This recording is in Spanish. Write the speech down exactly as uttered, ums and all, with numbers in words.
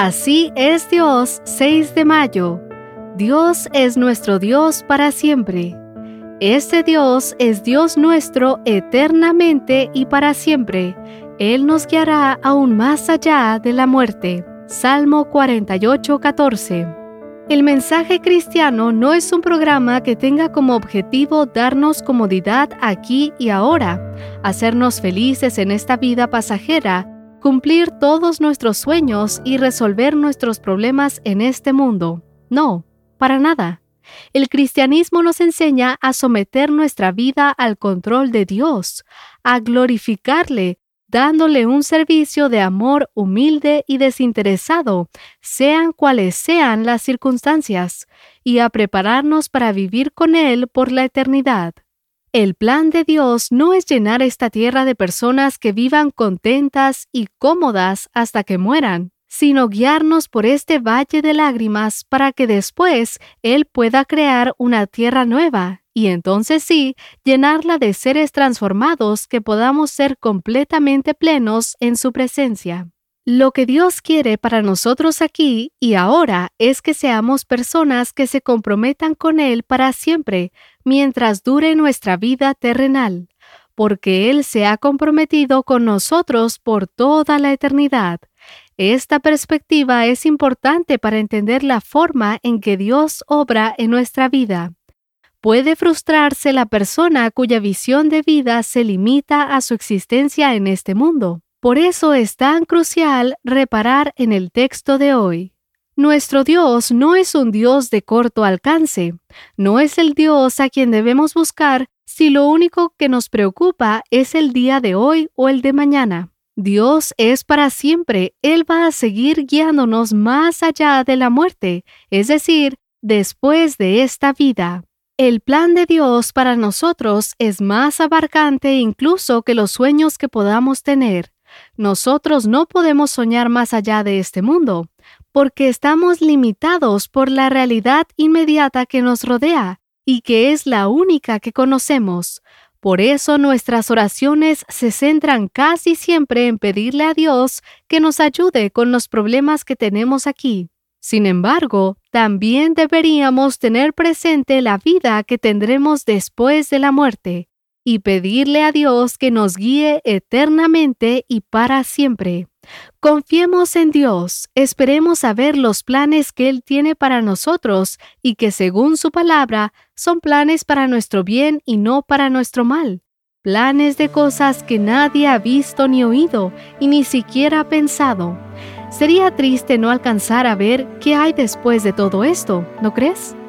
Así es Dios, seis de mayo. Dios es nuestro Dios para siempre. Este Dios es Dios nuestro eternamente y para siempre. Él nos guiará aún más allá de la muerte. Salmo cuarenta y ocho, catorce. El mensaje cristiano no es un programa que tenga como objetivo darnos comodidad aquí y ahora, hacernos felices en esta vida pasajera, cumplir todos nuestros sueños y resolver nuestros problemas en este mundo. No, para nada. El cristianismo nos enseña a someter nuestra vida al control de Dios, a glorificarle, dándole un servicio de amor humilde y desinteresado, sean cuales sean las circunstancias, y a prepararnos para vivir con Él por la eternidad. El plan de Dios no es llenar esta tierra de personas que vivan contentas y cómodas hasta que mueran, sino guiarnos por este valle de lágrimas para que después Él pueda crear una tierra nueva, y entonces sí, llenarla de seres transformados que podamos ser completamente plenos en su presencia. Lo que Dios quiere para nosotros aquí y ahora es que seamos personas que se comprometan con Él para siempre, mientras dure nuestra vida terrenal, porque Él se ha comprometido con nosotros por toda la eternidad. Esta perspectiva es importante para entender la forma en que Dios obra en nuestra vida. Puede frustrarse la persona cuya visión de vida se limita a su existencia en este mundo. Por eso es tan crucial reparar en el texto de hoy. Nuestro Dios no es un Dios de corto alcance. No es el Dios a quien debemos buscar si lo único que nos preocupa es el día de hoy o el de mañana. Dios es para siempre. Él va a seguir guiándonos más allá de la muerte, es decir, después de esta vida. El plan de Dios para nosotros es más abarcante incluso que los sueños que podamos tener. Nosotros no podemos soñar más allá de este mundo, porque estamos limitados por la realidad inmediata que nos rodea y que es la única que conocemos. Por eso nuestras oraciones se centran casi siempre en pedirle a Dios que nos ayude con los problemas que tenemos aquí. Sin embargo, también deberíamos tener presente la vida que tendremos después de la muerte y pedirle a Dios que nos guíe eternamente y para siempre. Confiemos en Dios, esperemos a ver los planes que Él tiene para nosotros y que según su palabra son planes para nuestro bien y no para nuestro mal. Planes de cosas que nadie ha visto ni oído y ni siquiera ha pensado. Sería triste no alcanzar a ver qué hay después de todo esto, ¿no crees?